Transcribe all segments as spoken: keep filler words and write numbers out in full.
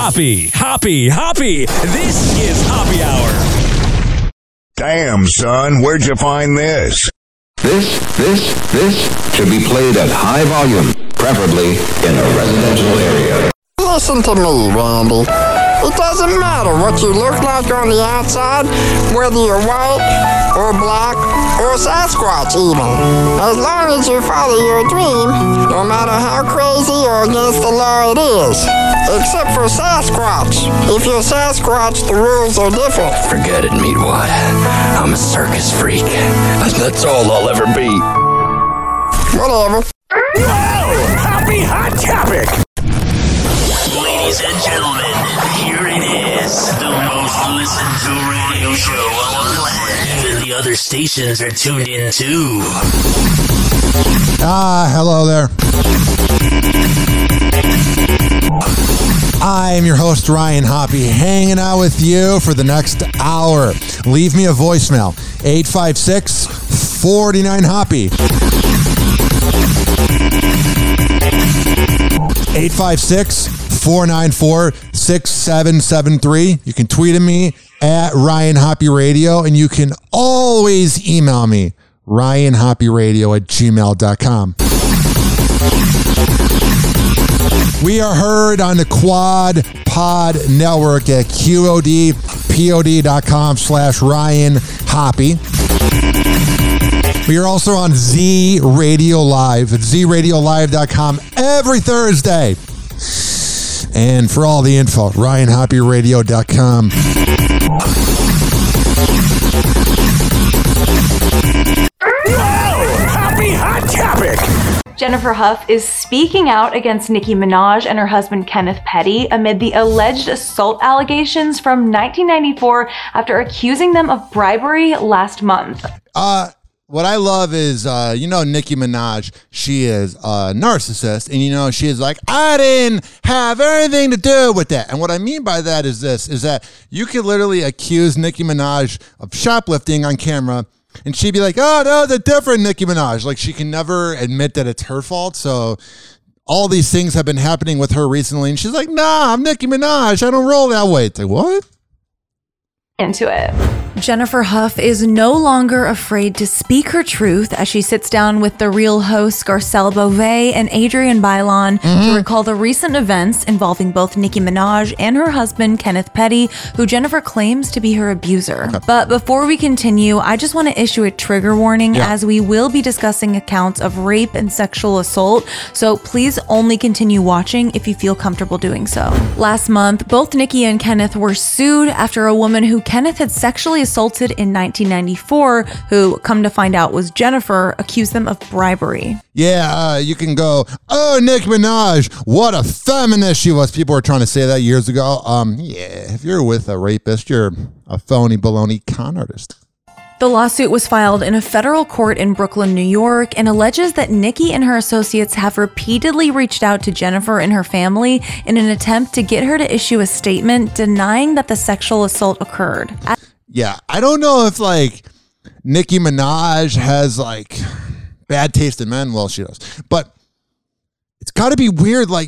Hoppy, Hoppy, Hoppy. This is Hoppy Hour. Damn, son, where'd you find this? This, this, this should be played at high volume, preferably in a residential area. Listen to me, Randy. It doesn't matter what you look like on the outside, whether you're white or black or Sasquatch even. As long as you follow your dream, no matter how crazy or against the law it is. Except for Sasquatch. If you're Sasquatch, the rules are different. Forget it, Meatwad. I'm a circus freak. That's all I'll ever be. Whatever. Whoa! Hoppy Hot Topic! Ladies and gentlemen, here it is. The most listened to radio show on the planet. Even the other stations are tuned in too. Ah, hello there. I am your host, Ryan Hoppy, hanging out with you for the next hour. Leave me a voicemail, eight five six, four nine, Hoppy. eight five six, four nine four, six seven seven three. You can tweet at me at Ryan Hoppy Radio, and you can always email me, ryan hoppy radio at gmail dot com. We are heard on the Quad Pod Network at Q O D P O D dot com slash Ryan Hoppy. We are also on Z Radio Live at z radio live dot com every Thursday. And for all the info, ryan hoppy radio dot com. Whoa! Hoppy Hot Topic! Jennifer Hough is speaking out against Nicki Minaj and her husband Kenneth Petty amid the alleged assault allegations from nineteen ninety-four after accusing them of bribery last month. Uh, what I love is, uh, you know, Nicki Minaj, she is a narcissist, and you know, she is like, I didn't have anything to do with that. And what I mean by that is this, is that you could literally accuse Nicki Minaj of shoplifting on camera, and she'd be like, oh, no, the different Nicki Minaj. Like, she can never admit that it's her fault. So all these things have been happening with her recently. And she's like, nah, I'm Nicki Minaj. I don't roll that way. It's like, what? Into it. Jennifer Hough is no longer afraid to speak her truth as she sits down with the Real hosts Garcelle Beauvais and Adrienne Bailon mm-hmm. to recall the recent events involving both Nicki Minaj and her husband Kenneth Petty, who Jennifer claims to be her abuser. Okay. But before we continue, I just want to issue a trigger warning yeah. as we will be discussing accounts of rape and sexual assault, so please only continue watching if you feel comfortable doing so. Last month, both Nicki and Kenneth were sued after a woman who Kenneth had sexually assaulted in nineteen ninety-four, who, come to find out, was Jennifer, accused them of bribery. Yeah, uh, you can go, oh, Nicki Minaj, what a feminist she was. People were trying to say that years ago. Um, yeah, if you're with a rapist, you're a phony baloney con artist. The lawsuit was filed in a federal court in Brooklyn, New York, and alleges that Nicki and her associates have repeatedly reached out to Jennifer and her family in an attempt to get her to issue a statement denying that the sexual assault occurred. At- yeah, I don't know if, like, Nicki Minaj has, like, bad taste in men. Well, she does. But it's got to be weird, like,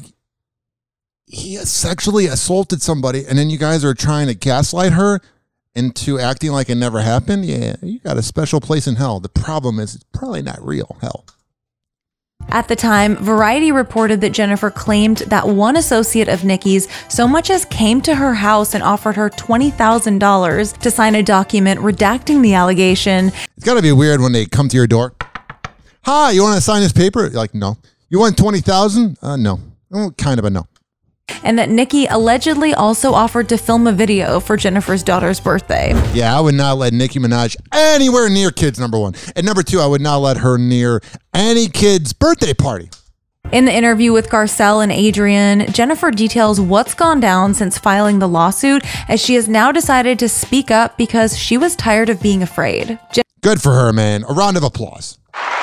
he sexually assaulted somebody, and then you guys are trying to gaslight her into acting like it never happened. Yeah, you got a special place in hell. The problem is it's probably not real hell. At the time, Variety reported that Jennifer claimed that one associate of Nicki's so much as came to her house and offered her twenty thousand dollars to sign a document redacting the allegation. It's got to be weird when they come to your door. Hi, you want to sign this paper? You're like, no. You want twenty thousand dollars? Uh, no. Oh, kind of a no. And that Nicki allegedly also offered to film a video for Jennifer's daughter's birthday. Yeah, I would not let Nicki Minaj anywhere near kids, number one. And number two, I would not let her near any kid's birthday party. In the interview with Garcelle and Adrienne, Jennifer details what's gone down since filing the lawsuit, as she has now decided to speak up because she was tired of being afraid. Je- Good for her, man. A round of applause.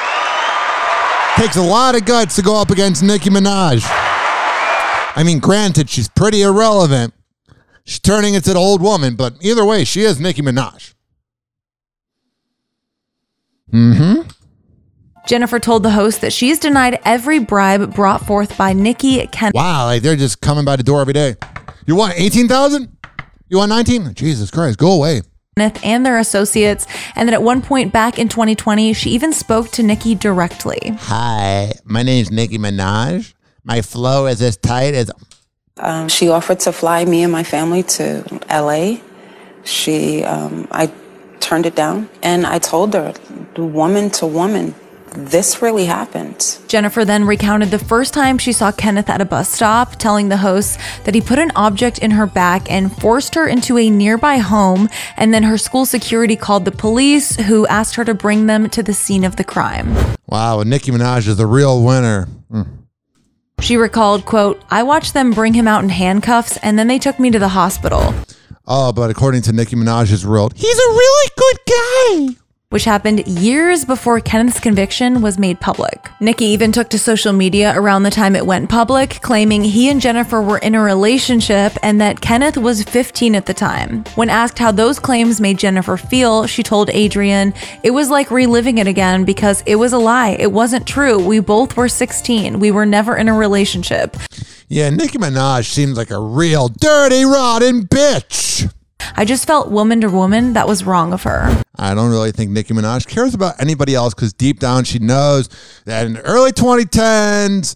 Takes a lot of guts to go up against Nicki Minaj. I mean, granted, she's pretty irrelevant. She's turning into an old woman, but either way, she is Nicki Minaj. Mm-hmm. Jennifer told the host that she's denied every bribe brought forth by Nicki. Ken- wow, like they're just coming by the door every day. You want eighteen thousand? You want nineteen? Jesus Christ, go away. And their associates, and that at one point back in twenty twenty, she even spoke to Nicki directly. Hi, my name's Nicki Minaj. My flow is as tight as... Um, she offered to fly me and my family to L A. She, um, I turned it down, and I told her, woman to woman, this really happened. Jennifer then recounted the first time she saw Kenneth at a bus stop, telling the host that he put an object in her back and forced her into a nearby home, and then her school security called the police, who asked her to bring them to the scene of the crime. Wow, Nicki Minaj is the real winner. Mm. She recalled, quote, I watched them bring him out in handcuffs, and then they took me to the hospital. Oh, but according to Nicki Minaj's world, he's a really good guy. Which happened years before Kenneth's conviction was made public. Nicki even took to social media around the time it went public, claiming he and Jennifer were in a relationship and that Kenneth was fifteen at the time. When asked how those claims made Jennifer feel, she told Adrian, it was like reliving it again because it was a lie. It wasn't true. We both were sixteen. We were never in a relationship. Yeah, Nicki Minaj seems like a real dirty, rotten bitch. I just felt woman to woman that was wrong of her. I don't really think Nicki Minaj cares about anybody else because deep down she knows that in the early twenty tens,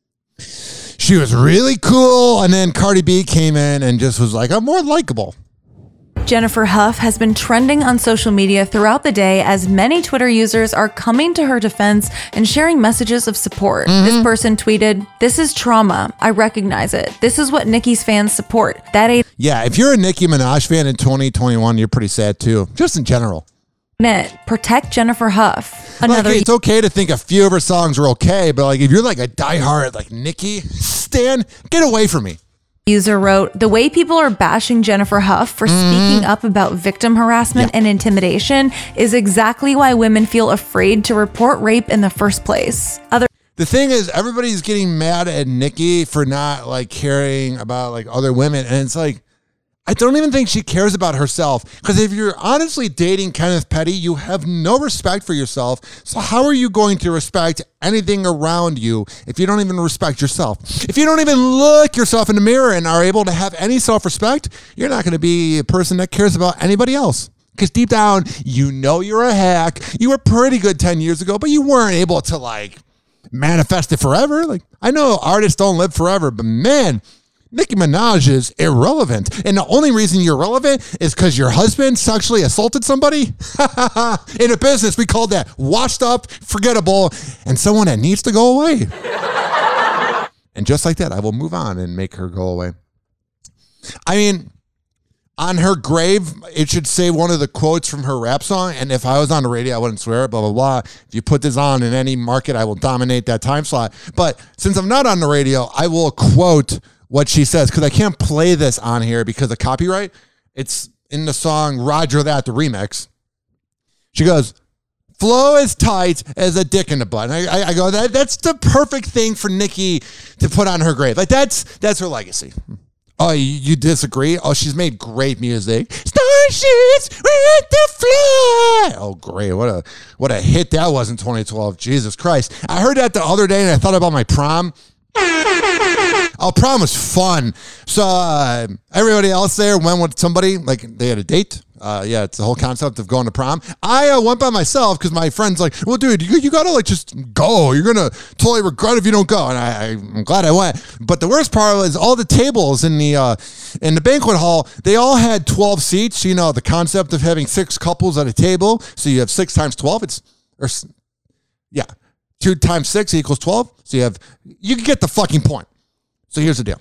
she was really cool. And then Cardi B came in and just was like, I'm more likable. Jennifer Hough has been trending on social media throughout the day as many Twitter users are coming to her defense and sharing messages of support. Mm-hmm. This person tweeted, this is trauma. I recognize it. This is what Nicki's fans support. That ain't Yeah, if you're a Nicki Minaj fan in twenty twenty-one, you're pretty sad too. Just in general. it. Protect Jennifer Hough. Another like, it's okay to think a few of her songs are okay, but like if you're like a diehard like Nicki stan, get away from me. User wrote, the way people are bashing Jennifer Hough for mm. speaking up about victim harassment yeah. and intimidation is exactly why women feel afraid to report rape in the first place. Other The thing is, everybody's getting mad at Nicki for not like caring about like other women. And it's like, I don't even think she cares about herself. Because if you're honestly dating Kenneth Petty, you have no respect for yourself. So how are you going to respect anything around you if you don't even respect yourself? If you don't even look yourself in the mirror and are able to have any self-respect, you're not going to be a person that cares about anybody else. Because deep down, you know you're a hack. You were pretty good ten years ago, but you weren't able to like manifest it forever. Like, I know artists don't live forever, but man, Nicki Minaj is irrelevant. And the only reason you're relevant is because your husband sexually assaulted somebody. In a business, we call that washed up, forgettable, and someone that needs to go away. And just like that, I will move on and make her go away. I mean, on her grave, it should say one of the quotes from her rap song. And if I was on the radio, I wouldn't swear it, blah, blah, blah. If you put this on in any market, I will dominate that time slot. But since I'm not on the radio, I will quote what she says, because I can't play this on here because of copyright. It's in the song Roger That, the remix. She goes, flow as tight as a dick in the butt. And I, I go, that that's the perfect thing for Nicki to put on her grave. Like, that's that's her legacy. Oh, you, you disagree? Oh, she's made great music. Starships with the fly. Oh, great. What a what a hit that was in twenty twelve. Jesus Christ. I heard that the other day and I thought about my prom. Oh, prom was fun. So uh, everybody else there went with somebody, like they had a date. Uh, yeah, it's the whole concept of going to prom. I uh, went by myself because my friend's like, well, dude, you, you got to like just go. You're going to totally regret if you don't go. And I, I, I'm glad I went. But the worst part was all the tables in the uh, in the banquet hall, they all had twelve seats. You know, the concept of having six couples at a table. So you have six times twelve. It's, or, yeah, two times six equals twelve. So you have, you can get the fucking point. So here's the deal.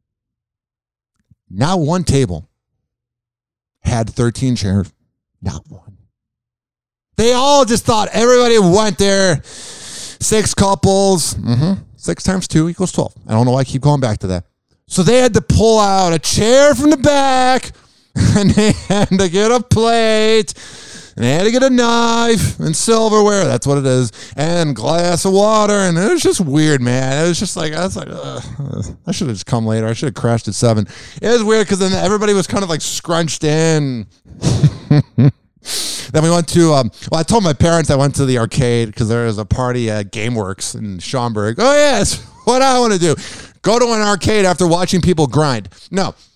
Not one table had thirteen chairs. Not one. They all just thought everybody went there. Six couples. Mm-hmm. Six times two equals twelve. I don't know why I keep going back to that. So they had to pull out a chair from the back and they had to get a plate. And they had to get a knife and silverware. That's what it is. And glass of water. And it was just weird, man. It was just like, I was like, ugh, I should have just come later. I should have crashed at seven. It was weird because then everybody was kind of like scrunched in. Then we went to, um, well, I told my parents I went to the arcade because there was a party at GameWorks in Schaumburg. Oh, yeah, that's what I want to do. Go to an arcade after watching people grind. No.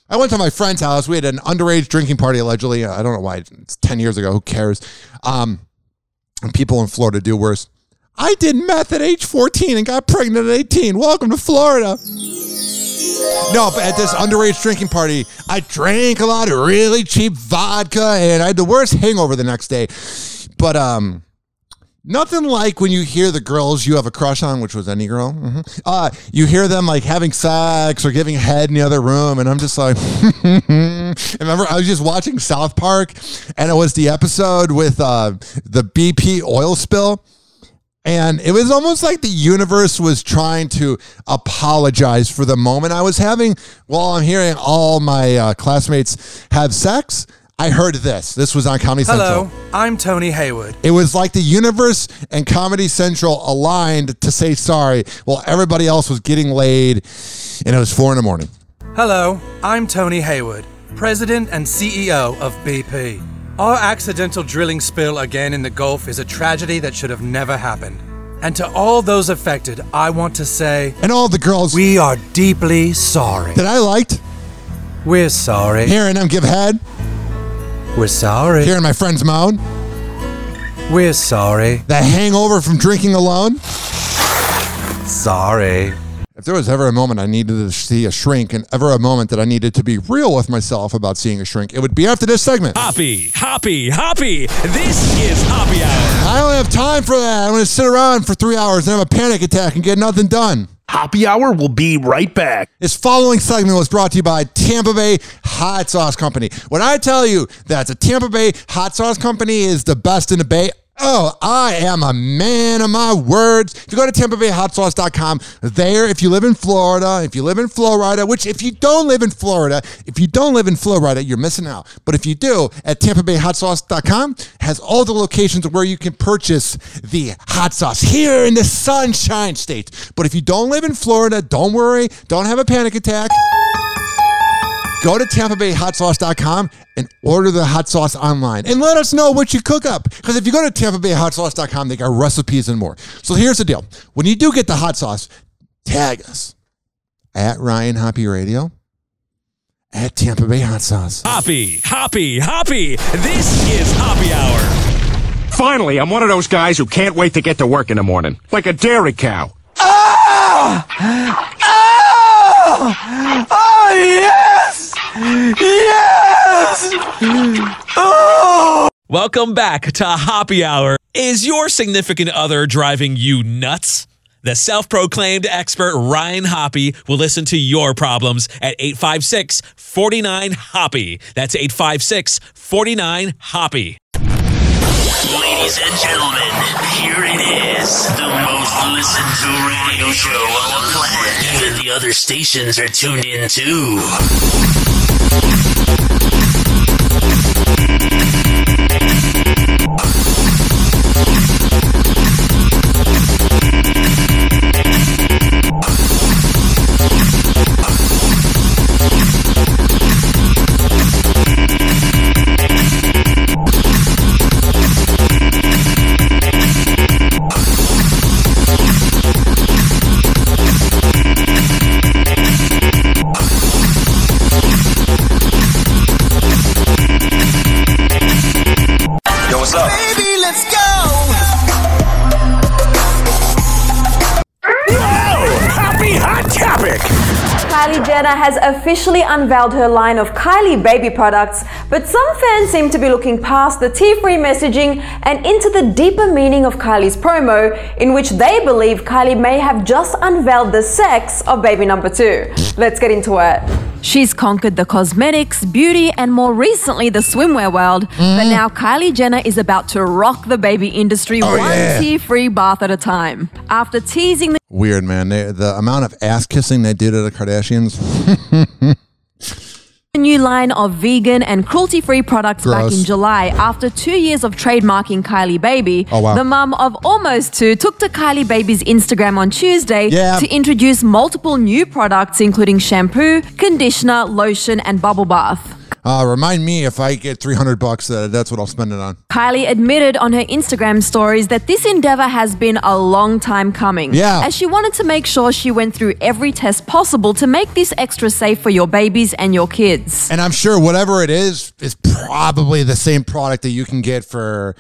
I went to my friend's house. We had an underage drinking party, allegedly. I don't know why. It's ten years ago. Who cares? Um, and people in Florida do worse. I did meth at age fourteen and got pregnant at eighteen. Welcome to Florida. No, but at this underage drinking party, I drank a lot of really cheap vodka, and I had the worst hangover the next day. But um, nothing like when you hear the girls you have a crush on, which was any girl. Mm-hmm. Uh, you hear them like having sex or giving head in the other room, and I'm just like, remember, I was just watching South Park, and it was the episode with uh, the B P oil spill. And it was almost like the universe was trying to apologize for the moment I was having while I'm hearing all my uh, classmates have sex. I heard this. This was on Comedy Central. Hello, I'm Tony Hayward. It was like the universe and Comedy Central aligned to say sorry while everybody else was getting laid, and it was four in the morning. Hello, I'm Tony Hayward, President and C E O of B P. Our accidental drilling spill again in the Gulf is a tragedy that should have never happened. And to all those affected, I want to say... And all the girls... We are deeply sorry. That I liked. We're sorry. Hearing them give head. We're sorry. Hearing my friends moan. We're sorry. The hangover from drinking alone. Sorry. If there was ever a moment I needed to see a shrink and ever a moment that I needed to be real with myself about seeing a shrink, it would be after this segment. Hoppy, Hoppy, Hoppy. This is Hoppy Hour. I don't have time for that. I'm going to sit around for three hours and have a panic attack and get nothing done. Hoppy Hour will be right back. This following segment was brought to you by Tampa Bay Hot Sauce Company. When I tell you that the Tampa Bay Hot Sauce Company is the best in the Bay, oh, I am a man of my words. If you go to tampa bay hot sauce dot com, there, if you live in Florida, if you live in Florida, which if you don't live in Florida, if you don't live in Florida, you're missing out. But if you do, at tampa bay hot sauce dot com has all the locations where you can purchase the hot sauce here in the Sunshine State. But if you don't live in Florida, don't worry, don't have a panic attack. Go to tampa bay hot sauce dot com and order the hot sauce online. And let us know what you cook up. Because if you go to tampa bay hot sauce dot com, they got recipes and more. So here's the deal. When you do get the hot sauce, tag us at Ryan Hoppy Radio, at Tampa Bay Hot Sauce. Hoppy, Hoppy, Hoppy. This is Hoppy Hour. Finally, I'm one of those guys who can't wait to get to work in the morning. Like a dairy cow. Ah! Ah! Oh, yes! Yes! Oh! Welcome back to Hoppy Hour. Is your significant other driving you nuts? The self-proclaimed expert Ryan Hoppy will listen to your problems at eight five six, four nine, HOPPY. That's eight five six, four nine, HOPPY. Ladies and gentlemen, here it is, the most listened to radio show on the planet. Even the other stations are tuned in too. Baby, let's go! Whoa! Happy Hot Topic! Kylie Jenner has officially unveiled her line of Kylie baby products, but some fans seem to be looking past the tea-free messaging and into the deeper meaning of Kylie's promo, in which they believe Kylie may have just unveiled the sex of baby number two. Let's get into it. She's conquered the cosmetics, beauty, and more recently the swimwear world, mm. but now Kylie Jenner is about to rock the baby industry oh, one yeah. tea-free bath at a time. After teasing the Weird, man. They, the amount of ass kissing they do to the Kardashians. A new line of vegan and cruelty-free products Gross. back in July. After two years of trademarking Kylie Baby, oh, wow. the mum of almost two took to Kylie Baby's Instagram on Tuesday yeah. to introduce multiple new products, including shampoo, conditioner, lotion, and bubble bath. Uh, remind me if I get three hundred bucks, uh, that's what I'll spend it on. Kylie admitted on her Instagram stories that this endeavor has been a long time coming. Yeah. As she wanted to make sure she went through every test possible to make this extra safe for your babies and your kids. And I'm sure whatever it is, is probably the same product that you can get for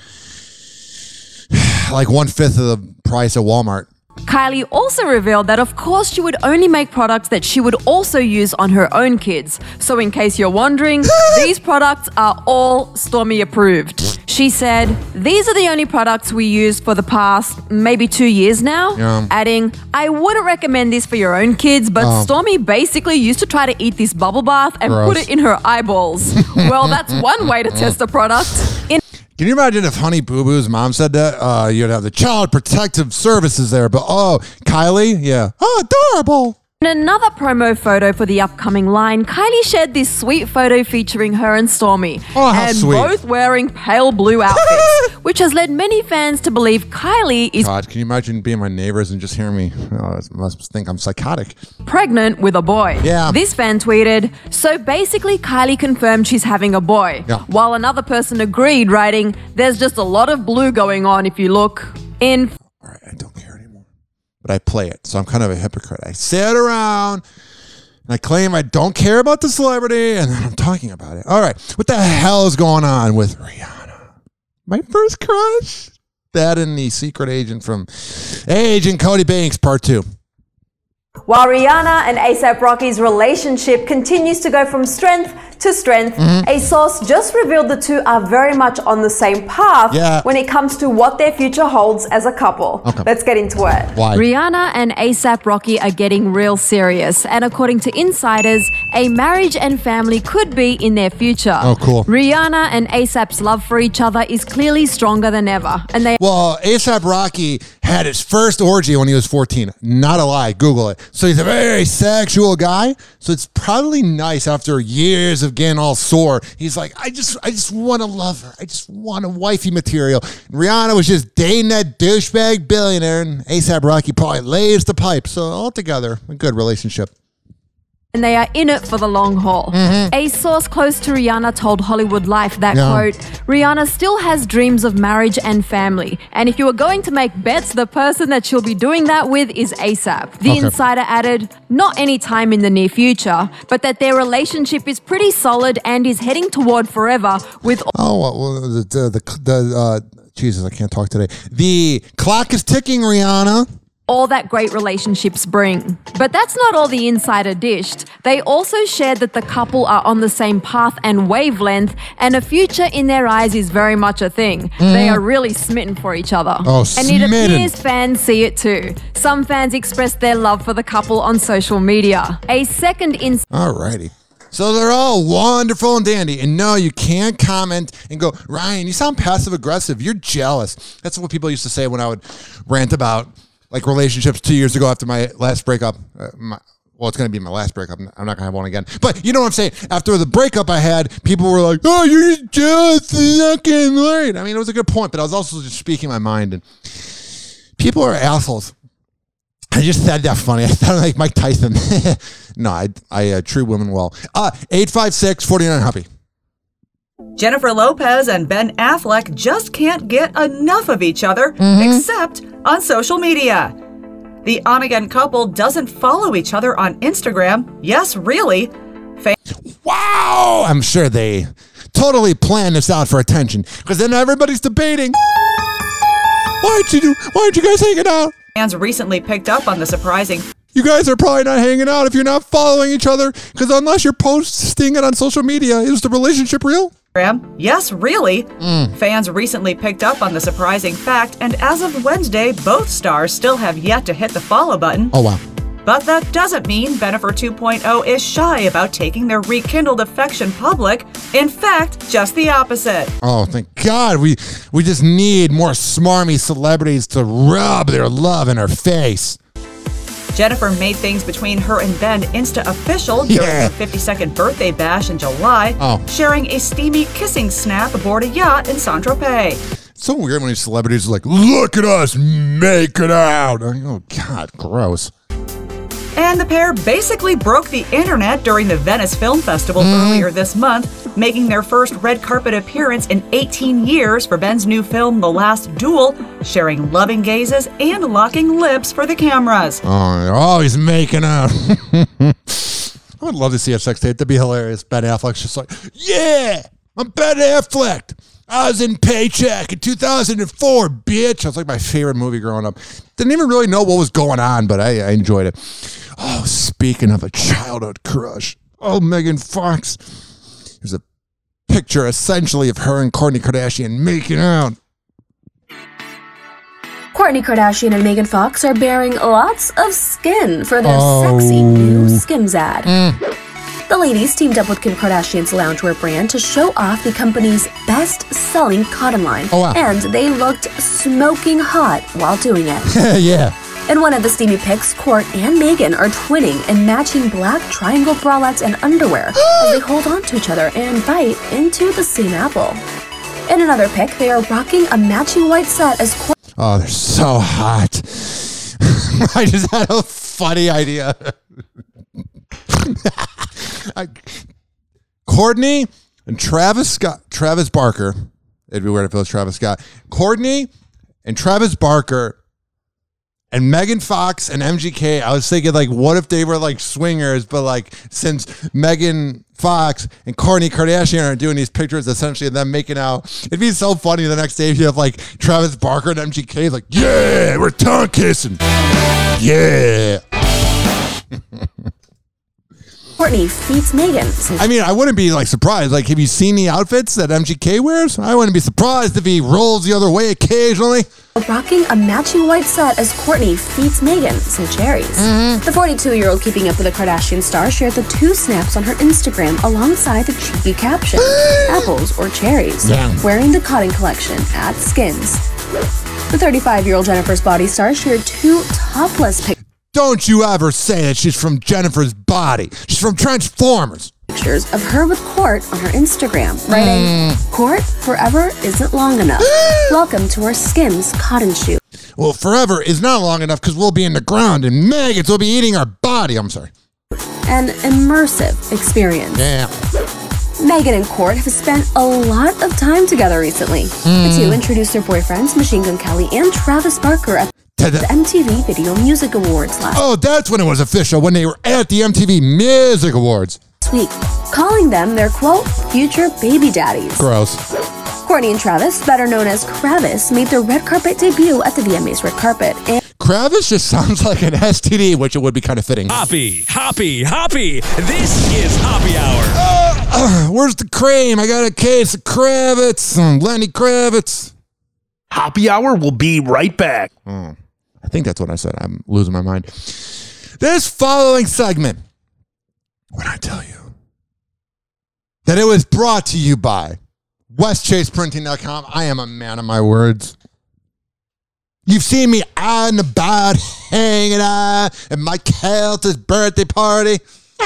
like one-fifth of the price at Walmart. Kylie also revealed that, of course, she would only make products that she would also use on her own kids. So in case you're wondering, these products are all Stormy approved. She said, these are the only products we used for the past maybe two years now. Yeah. Adding, I wouldn't recommend this for your own kids, but Oh. Stormy basically used to try to eat this bubble bath and Gross. put it in her eyeballs. Well, that's one way to test a product. In Can you imagine if Honey Boo Boo's mom said that? Uh, you'd have the Child Protective Services there, but oh, Kylie, yeah, oh, adorable. In another promo photo for the upcoming line, Kylie shared this sweet photo featuring her and Stormy, Oh, how and sweet. both wearing pale blue outfits, which has led many fans to believe Kylie is God, can you imagine being my neighbors and just hearing me? Oh, I must think I'm psychotic. pregnant with a boy. Yeah. This fan tweeted, so basically Kylie confirmed she's having a boy, Yeah. while another person agreed, writing, there's just a lot of blue going on if you look in. All right, I don't care anymore. But I play it, so I'm kind of a hypocrite. I sit around and I claim I don't care about the celebrity, and then I'm talking about it. All right, what the hell is going on with Rihanna? My first crush? That and the secret agent from Agent Cody Banks, part two. While Rihanna and A$AP Rocky's relationship continues to go from strength to strength, Mm-hmm. a source just revealed the two are very much on the same path Yeah. when it comes to what their future holds as a couple. Okay. Let's get into it. Why? Rihanna and A$AP Rocky are getting real serious, and according to insiders, a marriage and family could be in their future. Oh, cool. Rihanna and A$AP's love for each other is clearly stronger than ever, and they Well, A$AP Rocky had his first orgy when he was fourteen. Not a lie. Google it. So he's a very sexual guy. So it's probably nice after years of getting all sore. He's like, I just, I just want to love her. I just want a wifey material. And Rihanna was just dating that douchebag billionaire, and A$AP Rocky probably lays the pipe. So altogether, a good relationship. and they are in it for the long haul. A source close to Rihanna told Hollywood Life that, Yeah. quote, Rihanna still has dreams of marriage and family. And if you were going to make bets, the person that she'll be doing that with is A$AP. The Okay. insider added, not any time in the near future, but that their relationship is pretty solid and is heading toward forever with Oh, well, the, the, the, the uh, Jesus, I can't talk today. The clock is ticking, Rihanna. all that great relationships bring. But that's not all the insider dished. They also shared that the couple are on the same path and wavelength, and a future in their eyes is very much a thing. They are really smitten for each other. Oh, and it smitten. appears fans see it too. Some fans expressed their love for the couple on social media. A second in Alrighty. So they're all wonderful and dandy. And no, you can't comment and go, Ryan, you sound passive aggressive. You're jealous. That's what people used to say when I would rant about like relationships two years ago after my last breakup. Uh, my, well, it's going to be my last breakup. I'm not going to have one again. But you know what I'm saying? After the breakup I had, people were like, oh, you're just jealous. It's not getting married. I mean, it was a good point, but I was also just speaking my mind. And people are assholes. I just said that funny. I sounded like Mike Tyson. No, I, I uh, treat women well. Uh, eight five six, four nine, Happy. Jennifer Lopez and Ben Affleck just can't get enough of each other, Mm-hmm. except on social media. The on-again couple doesn't follow each other on Instagram. Yes, really. Wow! I'm sure they totally planned this out for attention, because then everybody's debating. Why aren't you, why aren't you guys hanging out? Fans recently picked up on the surprising You guys are probably not hanging out if you're not following each other, because unless you're posting it on social media, is the relationship real? Yes, really. Fans recently picked up on the surprising fact, and as of Wednesday, both stars still have yet to hit the follow button. Oh, wow. But that doesn't mean Bennifer two point oh is shy about taking their rekindled affection public. In fact, just the opposite. Oh, thank God. We we just need more smarmy celebrities to rub their love in our face. Jennifer made things between her and Ben Insta official during Yeah. her fifty-second birthday bash in July, Oh. sharing a steamy kissing snap aboard a yacht in Saint-Tropez. It's so weird when these celebrities are like, look at us making out. I go, oh, God, gross. And the pair basically broke the internet during the Venice Film Festival Mm. earlier this month, making their first red carpet appearance in eighteen years for Ben's new film, The Last Duel, sharing loving gazes and locking lips for the cameras. Oh, they're always making out. I would love to see a sex tape. That'd be hilarious. Ben Affleck's just like, yeah, I'm Ben Affleck. I was in Paycheck in two thousand four, bitch. That was like my favorite movie growing up. Didn't even really know what was going on, but I, I enjoyed it. Oh, speaking of a childhood crush. Oh, Megan Fox. There's a picture essentially of her and Kourtney Kardashian making out. Kourtney Kardashian and Megan Fox are bearing lots of skin for their Oh. sexy new Skims ad. Mm. The ladies teamed up with Kim Kardashian's loungewear brand to show off the company's best-selling cotton line. Oh, wow. And they looked smoking hot while doing it. Yeah. In one of the steamy pics, Kourt and Megan are twinning in matching black triangle bralettes and underwear as they hold on to each other and bite into the same apple. In another pic, they are rocking a matching white set as Kourt Oh, they're so hot. I just had a funny idea. I, Kourtney and Travis Scott, Travis Barker. It'd be weird if it was Travis Scott. Kourtney and Travis Barker and Megan Fox and M G K. I was thinking, like, what if they were like swingers, but like since Megan Fox and Kourtney Kardashian are doing these pictures, essentially of them making out, it'd be so funny the next day if you have like Travis Barker and M G K, like, yeah, we're tongue kissing, yeah. Kourtney feats Megan. I mean, I wouldn't be like surprised. Like, have you seen the outfits that M G K wears? I wouldn't be surprised if he rolls the other way occasionally. Rocking a matching white set as Kourtney feeds Megan some cherries. Mm-hmm. The forty-two-year-old Keeping Up with the Kardashian star shared the two snaps on her Instagram alongside the cheeky caption, apples or cherries, Yeah. wearing the cotton collection at Skims. The thirty-five-year-old Jennifer's Body star shared two topless pictures. Don't you ever say that she's from Jennifer's Body. She's from Transformers. Pictures of her with Kourt on her Instagram, writing, Mm. Kourt, forever isn't long enough. Welcome to our Skims cotton shoot. Well, forever is not long enough because we'll be in the ground and maggots will be eating our body. I'm sorry. An immersive experience. Yeah. Megan and Kourt have spent a lot of time together recently. Mm. The two introduced their boyfriends, Machine Gun Kelly and Travis Barker, at the M T V Video Music Awards last Oh, that's when it was official, when they were at the M T V Music Awards. week, calling them their, quote, future baby daddies. Gross. Kourtney and Travis, better known as Kravis, made their red carpet debut at the V M As red carpet. And Kravis just sounds like an S T D, which it would be kind of fitting. Hoppy, hoppy, hoppy. This is Hoppy Hour. Uh, uh, where's the cream? I got a case of Kravitz. Um, Lenny Kravitz. Hoppy Hour will be right back. Oh, I think that's what I said. I'm losing my mind. This following segment, when I tell you that it was brought to you by West Chase Printing dot com, I am a man of my words. You've seen me out and about, hanging out at Mike Kelter's birthday party.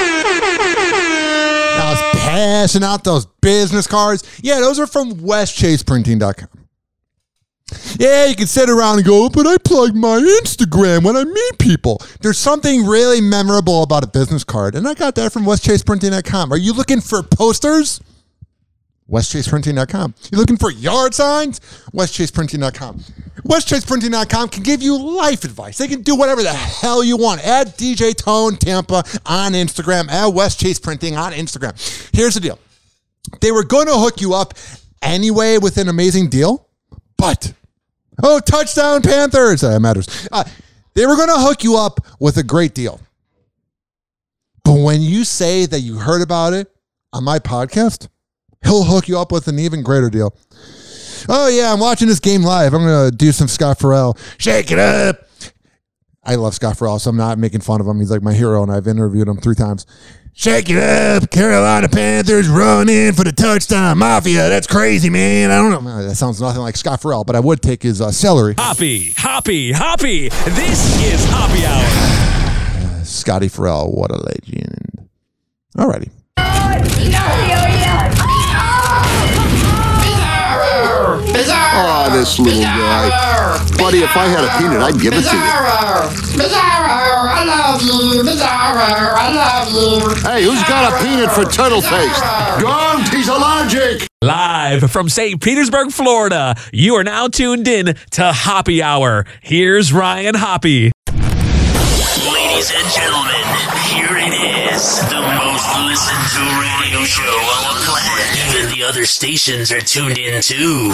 I was passing out those business cards. Yeah, those are from West Chase Printing dot com. Yeah, you can sit around and go, but I plug my Instagram when I meet people. There's something really memorable about a business card, and I got that from West Chase Printing dot com. Are you looking for posters? West Chase Printing dot com. You looking for yard signs? West Chase Printing dot com. West Chase Printing dot com can give you life advice. They can do whatever the hell you want. Add D J Tone Tampa on Instagram. Add West Chase Printing on Instagram. Here's the deal. They were going to hook you up anyway with an amazing deal, but... Oh, touchdown Panthers. That matters. Uh, they were going to hook you up with a great deal. But when you say that you heard about it on my podcast, he'll hook you up with an even greater deal. Oh, yeah, I'm watching this game live. I'm going to do some Scott Farrell. Shake it up. I love Scott Farrell, so I'm not making fun of him. He's like my hero, and I've interviewed him three times. Shake it up. Carolina Panthers run in for the touchdown. Mafia. That's crazy, man. I don't know. That sounds nothing like Scott Farrell, but I would take his uh, celery. Hoppy, hoppy, hoppy. This is Hoppy Hour. Scotty Farrell. What a legend. Alrighty. Oh, this little guy. buddy, if I had a peanut, I'd give it to you. Bizarro! Bizarro! I love you! Bizarro! I love you! Hey, who's got a peanut for turtle face? Don't! He's allergic! Live from Saint Petersburg, Florida, you are now tuned in to Hoppy Hour. Here's Ryan Hoppy. Ladies and gentlemen, here it is, the most listened to radio show on the planet. Even the other stations are tuned in too.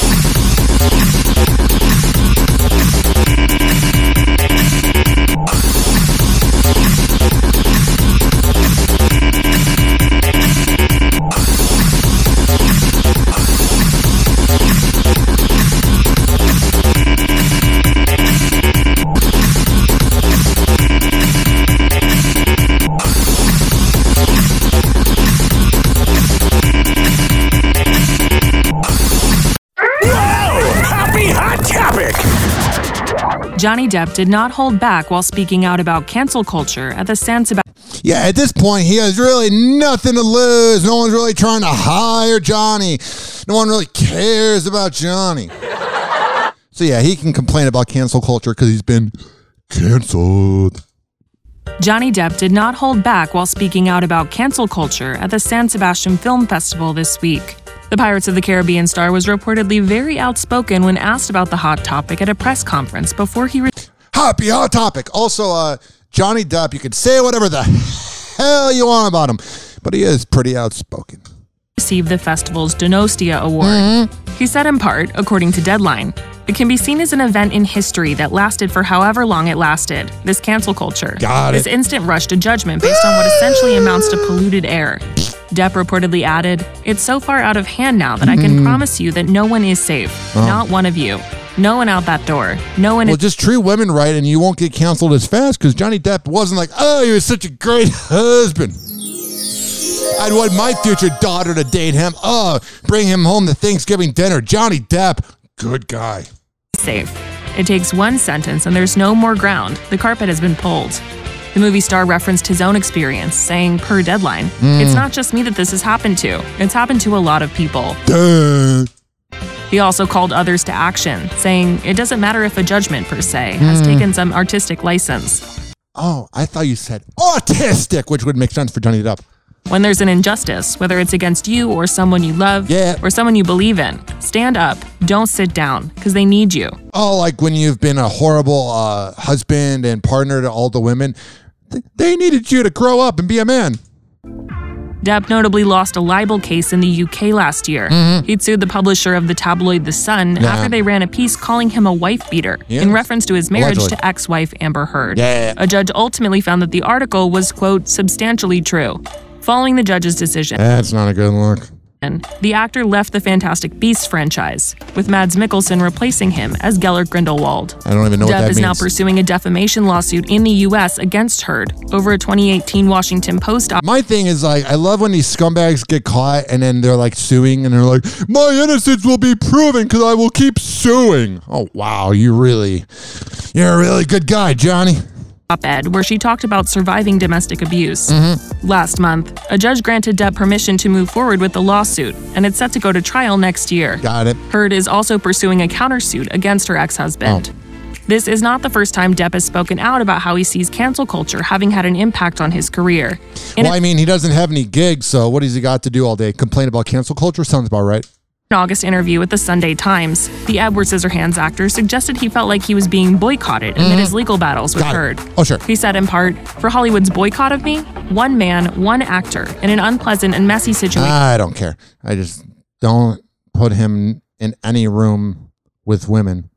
Johnny Depp did not hold back while speaking out about cancel culture at the San Sebastian. Yeah, at this point, he has really nothing to lose. No one's really trying to hire Johnny. No one really cares about Johnny. So yeah, he can complain about cancel culture because he's been canceled. Johnny Depp did not hold back while speaking out about cancel culture at the San Sebastian Film Festival this week. The Pirates of the Caribbean star was reportedly very outspoken when asked about the hot topic at a press conference before he... Re- Happy hot topic. Also, uh, Johnny Depp, you can say whatever the hell you want about him, but he is pretty outspoken. Received the festival's Donostia Award. Mm-hmm. He said in part, according to Deadline, it can be seen as an event in history that lasted for however long it lasted. This cancel culture. Got it. This instant rush to judgment based on what essentially amounts to polluted air. Depp reportedly added, "It's so far out of hand now that I can mm. promise you that no one is safe. Oh. Not one of you. No one out that door. No one well, is- just treat women right and you won't get canceled as fast because Johnny Depp wasn't like, oh, he was such a great husband. I'd want my future daughter to date him. Oh, bring him home to Thanksgiving dinner. Johnny Depp, good guy. Safe. It takes one sentence and there's no more ground. The carpet has been pulled." The movie star referenced his own experience, saying, per Deadline, mm. "It's not just me that this has happened to. It's happened to a lot of people." Duh. He also called others to action, saying, "It doesn't matter if a judgment, per se, has mm. taken some artistic license." Oh, I thought you said autistic, which would make sense for Johnny Depp. When there's an injustice, whether it's against you or someone you love yeah. or someone you believe in, stand up. Don't sit down, because they need you. Oh, like when you've been a horrible uh, husband and partner to all the women, they needed you to grow up and be a man. Depp notably lost a libel case in the U K last year. Mm-hmm. He'd sued the publisher of the tabloid The Sun yeah. after they ran a piece calling him a wife beater yeah. in reference to his marriage Allegedly. to ex-wife Amber Heard. Yeah. A judge ultimately found that the article was, quote, substantially true. Following the judge's decision, that's not a good look. The actor left the Fantastic Beasts franchise, with Mads Mikkelsen replacing him as Gellert Grindelwald. I don't even know Depp what that is means. now pursuing a defamation lawsuit in the U S against Heard over a twenty eighteen Washington Post op- My thing is, like, I love when these scumbags get caught and then they're like suing and they're like, my innocence will be proven because I will keep suing. Oh, wow. You really, you're a really good guy, Johnny. Op-ed where she talked about surviving domestic abuse. Mm-hmm. Last month, a judge granted Depp permission to move forward with the lawsuit, and it's set to go to trial next year. Got it. Heard is also pursuing a countersuit against her ex-husband. Oh. This is not the first time Depp has spoken out about how he sees cancel culture having had an impact on his career. In well, a- I mean, he doesn't have any gigs, so what has he got to do all day? Complain about cancel culture? Sounds about right. In an August interview with the Sunday Times, the Edward Scissorhands actor suggested he felt like he was being boycotted amid mm-hmm. his legal battles with Got Heard. It. Oh, sure. He said in part, "For Hollywood's boycott of me, one man, one actor, in an unpleasant and messy situation." I don't care. I just don't put him in any room with women.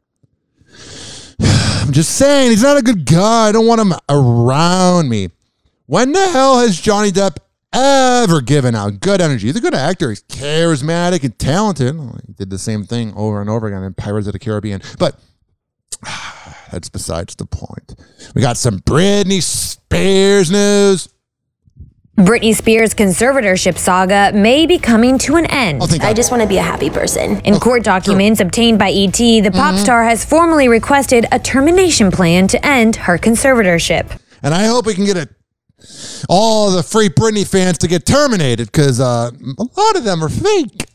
I'm just saying, he's not a good guy. I don't want him around me. When the hell has Johnny Depp ever given out good energy? He's a good actor. He's charismatic and talented. He did the same thing over and over again in Pirates of the Caribbean. But that's besides the point. We got some Britney Spears news. Britney Spears' conservatorship saga may be coming to an end. Oh, I just want to be a happy person. In oh, court documents sure. obtained by E T, the pop mm-hmm. star has formally requested a termination plan to end her conservatorship. And I hope we can get a all the free Britney fans to get terminated because uh, a lot of them are fake.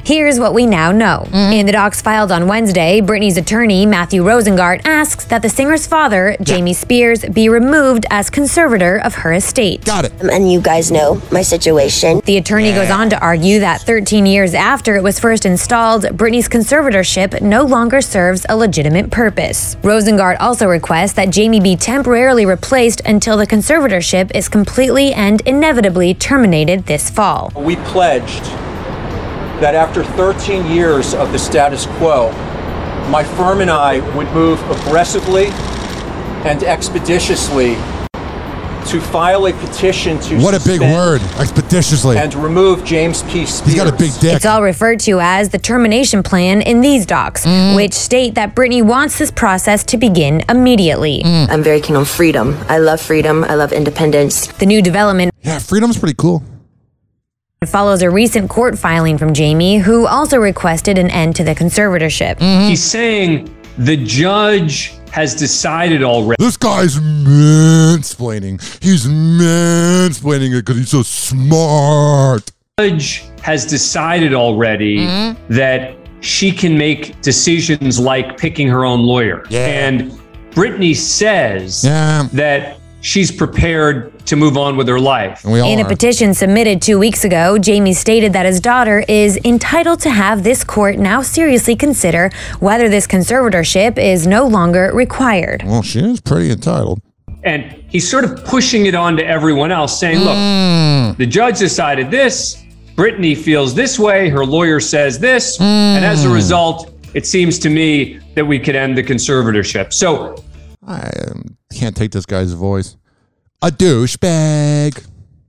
Here's what we now know. Mm-hmm. In the docs filed on Wednesday, Britney's attorney, Matthew Rosengart, asks that the singer's father, yeah. Jamie Spears, be removed as conservator of her estate. Got it. Um, and you guys know my situation. The attorney yeah. goes on to argue that thirteen years after it was first installed, Britney's conservatorship no longer serves a legitimate purpose. Rosengart also requests that Jamie be temporarily replaced until the conservatorship is completely and inevitably terminated this fall. We pledged that after thirteen years of the status quo, my firm and I would move aggressively and expeditiously to file a petition to what a big word, expeditiously, and remove James P. Spears. He's got a big dick. It's all referred to as the termination plan in these docs, mm. which state that Britney wants this process to begin immediately. Mm. I'm very keen on freedom. I love freedom. I love independence. The new development. Yeah, freedom's pretty cool. It follows a recent court filing from Jamie, who also requested an end to the conservatorship. Mm-hmm. He's saying the judge has decided already. This guy's mansplaining. He's mansplaining it because he's so smart. The judge has decided already mm-hmm. that she can make decisions like picking her own lawyer. Yeah. And Britney says yeah. that she's prepared to move on with her life. And we all In a are. petition submitted two weeks ago, Jamie stated that his daughter is entitled to have this court now seriously consider whether this conservatorship is no longer required. Well, she is pretty entitled. And he's sort of pushing it on to everyone else, saying, look, mm. the judge decided this, Britney feels this way, her lawyer says this, mm. and as a result, it seems to me that we could end the conservatorship. So I um, can't take this guy's voice. A douchebag.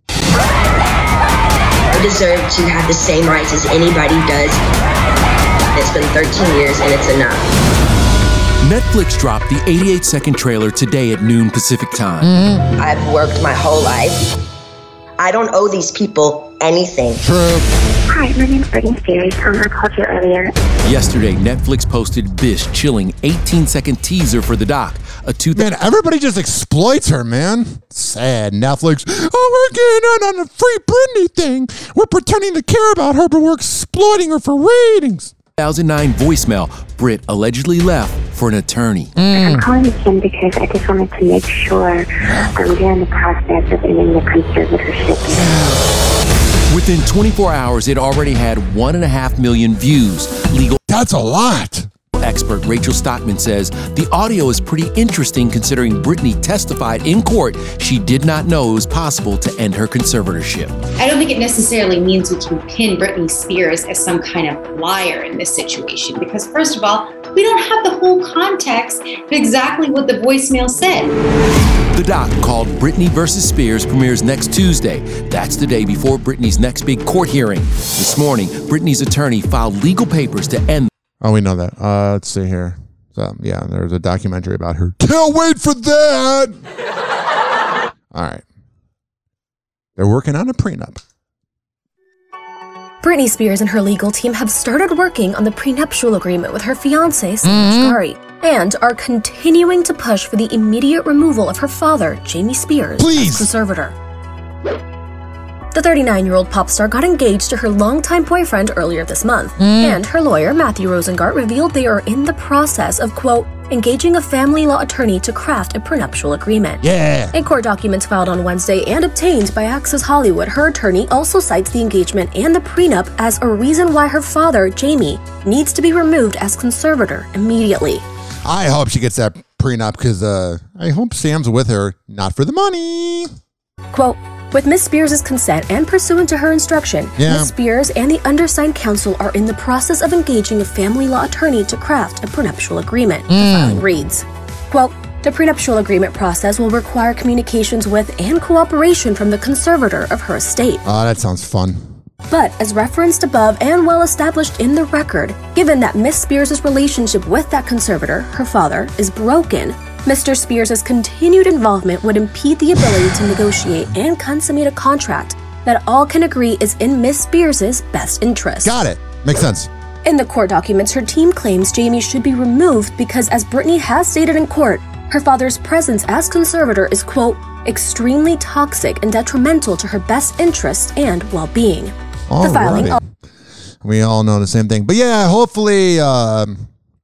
I deserve to have the same rights as anybody does. It's been thirteen years and it's enough. Netflix dropped the eighty-eight second trailer today at noon Pacific time. Mm-hmm. I've worked my whole life. I don't owe these people anything. True. Hi, my name's Britney Spears. Um, I called you earlier. Yesterday, Netflix posted this chilling eighteen second teaser for the doc. A two man, everybody just exploits her, man. Sad Netflix. Oh, we're getting on a free Britney thing. We're pretending to care about her, but we're exploiting her for ratings. two thousand nine voicemail. Britt allegedly left for an attorney. Mm. I'm calling again because I just wanted to make sure um, they're in the process of ending the conservatorship. Within twenty-four hours, it already had one and a half million views. Legal. That's a lot. Expert Rachel Stockman says the audio is pretty interesting considering Britney testified in court she did not know it was possible to end her conservatorship. I don't think it necessarily means we can pin Britney Spears as some kind of liar in this situation because, first of all, we don't have the whole context of exactly what the voicemail said. The doc called Britney versus Spears premieres next Tuesday. That's the day before Britney's next big court hearing. This morning, Britney's attorney filed legal papers to end. Oh, we know that. Uh, let's see here. So, yeah, there's a documentary about her. Can't wait for that. All right. They're working on a prenup. Britney Spears and her legal team have started working on the prenuptial agreement with her fiancé, Sam Mm-hmm. Asghari, and are continuing to push for the immediate removal of her father, Jamie Spears, Please. as conservator. The thirty-nine-year-old pop star got engaged to her longtime boyfriend earlier this month, Mm. and her lawyer, Matthew Rosengart, revealed they are in the process of, quote, engaging a family law attorney to craft a prenuptial agreement. Yeah. In court documents filed on Wednesday and obtained by Access Hollywood, her attorney also cites the engagement and the prenup as a reason why her father, Jamie, needs to be removed as conservator immediately. I hope she gets that prenup because uh, I hope Sam's with her, not for the money. Quote, with Miss Spears' consent and pursuant to her instruction, Yeah. Miss Spears and the undersigned counsel are in the process of engaging a family law attorney to craft a prenuptial agreement, the Mm. filing reads. Quote, the prenuptial agreement process will require communications with and cooperation from the conservator of her estate. Oh, that sounds fun. But as referenced above and well established in the record, given that Miss Spears' relationship with that conservator, her father, is broken, Mister Spears' continued involvement would impede the ability to negotiate and consummate a contract that all can agree is in Miss Spears' best interest. Got it. Makes sense. In the court documents, her team claims Jamie should be removed because, as Britney has stated in court, her father's presence as conservator is, quote, extremely toxic and detrimental to her best interests and well-being. All the filing. right. We all know the same thing. But yeah, hopefully um,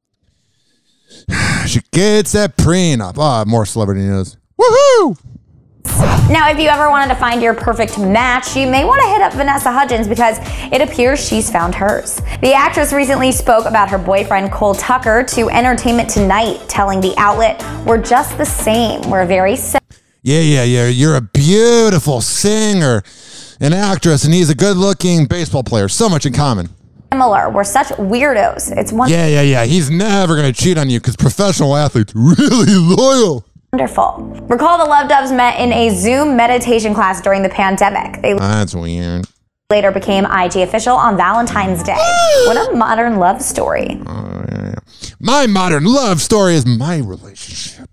she gets that prenup. Ah, more celebrity news. Woohoo! Now, if you ever wanted to find your perfect match, you may want to hit up Vanessa Hudgens because it appears she's found hers. The actress recently spoke about her boyfriend Cole Tucker to Entertainment Tonight, telling the outlet, "We're just the same. We're very similar." Yeah, yeah, yeah. You're a beautiful singer, an actress, and he's a good-looking baseball player. So much in common. We're such weirdos. It's one. Yeah, yeah, yeah. He's never going to cheat on you because professional athletes are really loyal. Wonderful. Recall the Love Doves met in a Zoom meditation class during the pandemic. They That's weird. later became I G official on Valentine's Day. What a modern love story. Oh, yeah, yeah. My modern love story is my relationship.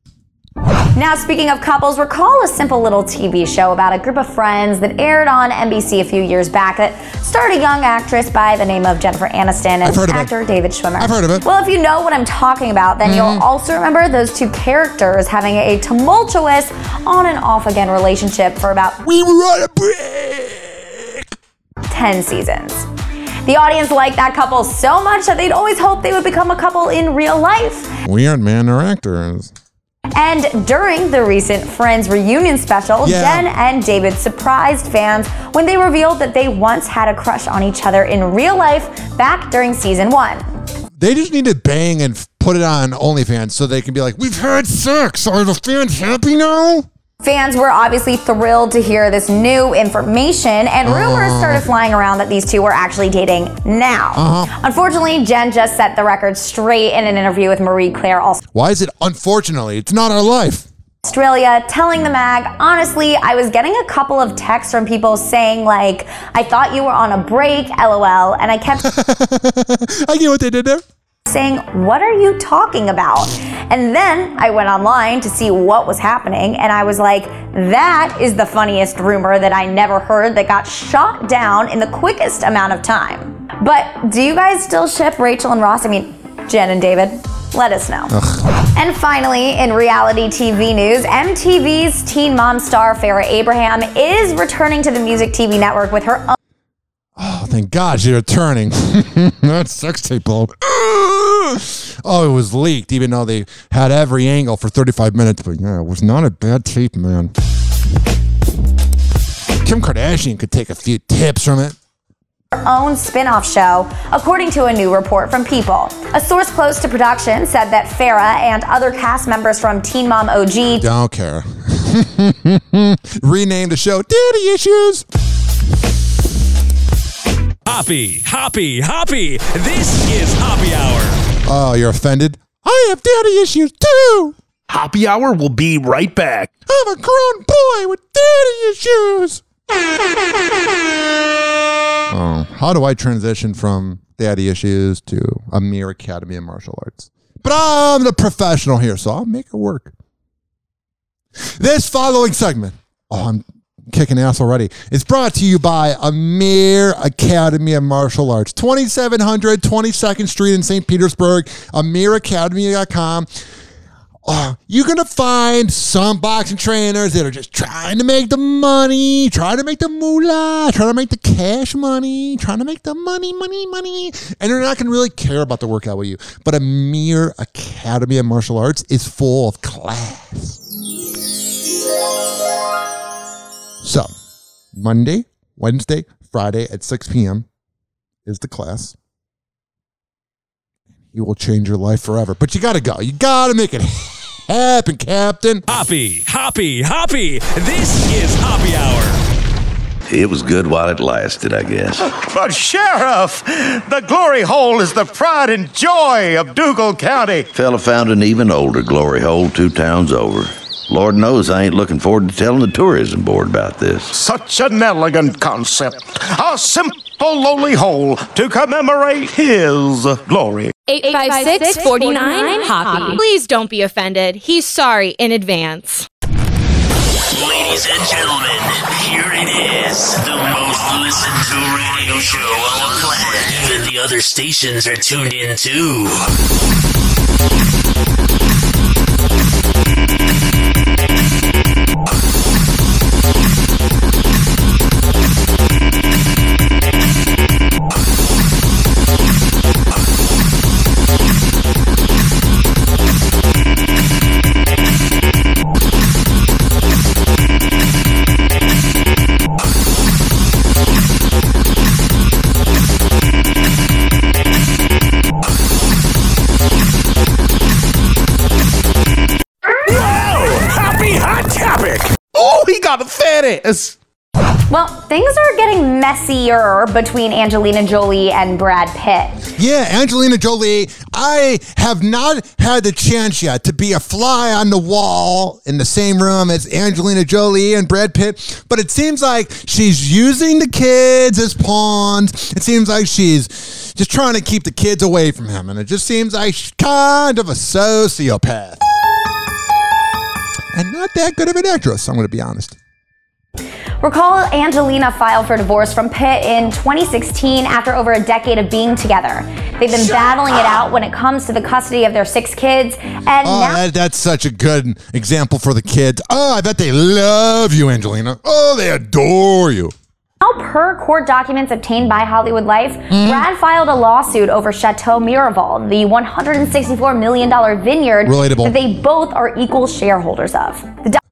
Now, speaking of couples, recall a simple little T V show about a group of friends that aired on N B C a few years back that starred a young actress by the name of Jennifer Aniston and actor David Schwimmer. I've heard of it. Well, if you know what I'm talking about, then Mm-hmm. you'll also remember those two characters having a tumultuous on and off again relationship for about we were on a break ten seasons. The audience liked that couple so much that they'd always hoped they would become a couple in real life. Weird, man. They're actors. And during the recent Friends reunion special, Yeah. Jen and David surprised fans when they revealed that they once had a crush on each other in real life back during season one. They just need to bang and f- put it on OnlyFans so they can be like, we've had sex. Are the fans happy now? Fans were obviously thrilled to hear this new information, and rumors Uh. started flying around that these two were actually dating now. Uh-huh. Unfortunately, Jen just set the record straight in an interview with Marie Claire Why is it unfortunately? It's not our life. Australia, telling the mag, honestly, I was getting a couple of texts from people saying like, I thought you were on a break, LOL, and I kept I get what they did there. saying, what are you talking about? And then I went online to see what was happening, and I was like, that is the funniest rumor that I never heard that got shot down in the quickest amount of time. But do you guys still ship Rachel and Ross? I mean, Jen and David? Let us know. Ugh. And finally, in reality T V news, M T V's Teen Mom star Farrah Abraham is returning to the Music T V network with her own. Oh, thank God she's returning. That sex tape old. Oh, it was leaked, even though they had every angle for thirty-five minutes. But yeah, it was not a bad tape, man. Kim Kardashian could take a few tips from it. Her own spin-off show, according to a new report from People. A source close to production said that Farrah and other cast members from Teen Mom O G Don't care. Renamed the show Daddy Issues. Hoppy, hoppy, hoppy. This is Hoppy Hour. Oh, you're offended? I have daddy issues too. Hoppy Hour will be right back. I'm a grown boy with daddy issues. Oh, how do I transition from daddy issues to Amir Academy of Martial Arts? But I'm the professional here, so I'll make it work. This following segment, oh, I'm kicking ass already, is brought to you by Amir Academy of Martial Arts, twenty-seven hundred twenty-second Street in Saint Petersburg, amir academy dot com. Uh, you're going to find some boxing trainers that are just trying to make the money, trying to make the moolah, trying to make the cash money, trying to make the money, money, money. And they're not going to really care about the workout with you. But Amir Academy of Martial Arts is full of class. So, Monday, Wednesday, Friday at six p.m. is the class. You will change your life forever. But you got to go. You got to make it happen, Captain. Hoppy, hoppy, hoppy. This is Hoppy Hour. It was good while it lasted, I guess. But Sheriff, the Glory Hole is the pride and joy of Dougal County. Fella found an even older glory hole two towns over. Lord knows I ain't looking forward to telling the tourism board about this. Such an elegant concept. A simple, lowly hole to commemorate his glory. eight five six, four nine, Hoppy. Please don't be offended. He's sorry in advance. Ladies and gentlemen, here it is. The most listened to radio show on the planet. Even the other stations are tuned in too. got fitties. Well, things are getting messier between Angelina Jolie and Brad Pitt. Yeah, Angelina Jolie, I have not had the chance yet to be a fly on the wall in the same room as Angelina Jolie and Brad Pitt, but it seems like she's using the kids as pawns. It seems like she's just trying to keep the kids away from him, and it just seems like she's kind of a sociopath. And not that good of an actress, I'm going to be honest. Recall Angelina filed for divorce from Pitt in twenty sixteen after over a decade of being together. They've been Shut battling up. it out when it comes to the custody of their six kids. And oh, now- that, that's such a good example for the kids. Oh, I bet they love you, Angelina. Oh, they adore you. Now, per court documents obtained by Hollywood Life, mm-hmm. Brad filed a lawsuit over Chateau Miraval, the one hundred sixty-four million dollars vineyard Relatable. that they both are equal shareholders of. The do-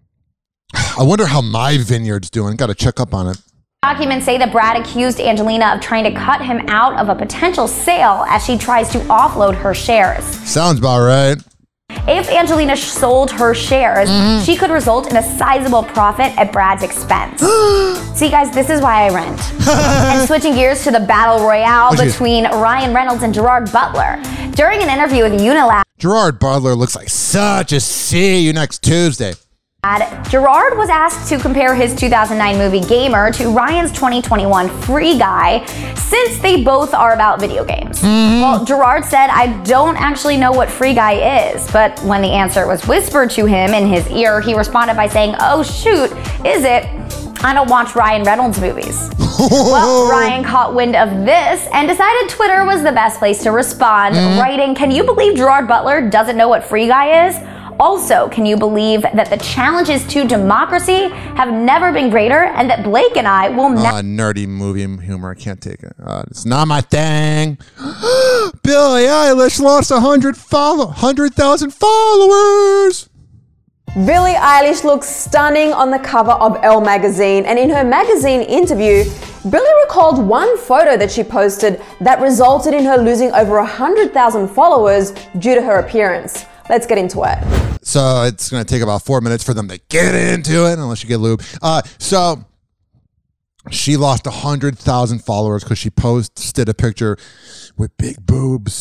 I wonder how my vineyard's doing. Got to check up on it. Documents say that Brad accused Angelina of trying to cut him out of a potential sale as she tries to offload her shares. Sounds about right. If Angelina sold her shares, mm-hmm. she could result in a sizable profit at Brad's expense. See, guys, this is why I rent. And switching gears to the battle royale oh, between Ryan Reynolds and Gerard Butler. During an interview with Unilab, Gerard Butler looks like such a see you next Tuesday. Gerard was asked to compare his two thousand nine movie Gamer to Ryan's twenty twenty-one Free Guy, since they both are about video games. Mm-hmm. Well, Gerard said, I don't actually know what Free Guy is, but when the answer was whispered to him in his ear, he responded by saying, oh shoot, is it? I don't watch Ryan Reynolds movies. Well, Ryan caught wind of this and decided Twitter was the best place to respond, mm-hmm. writing, can you believe Gerard Butler doesn't know what Free Guy is? Also, can you believe that the challenges to democracy have never been greater and that Blake and I will never... Uh, nerdy movie humor, I can't take it. Uh, it's not my thing. Billie Eilish lost one hundred follow- one hundred thousand followers. Billie Eilish looks stunning on the cover of Elle magazine, and in her magazine interview, Billie recalled one photo that she posted that resulted in her losing over one hundred thousand followers due to her appearance. Let's get into it. So it's going to take about four minutes for them to get into it, unless you get lube. Uh, so she lost one hundred thousand followers because she posted a picture with big boobs.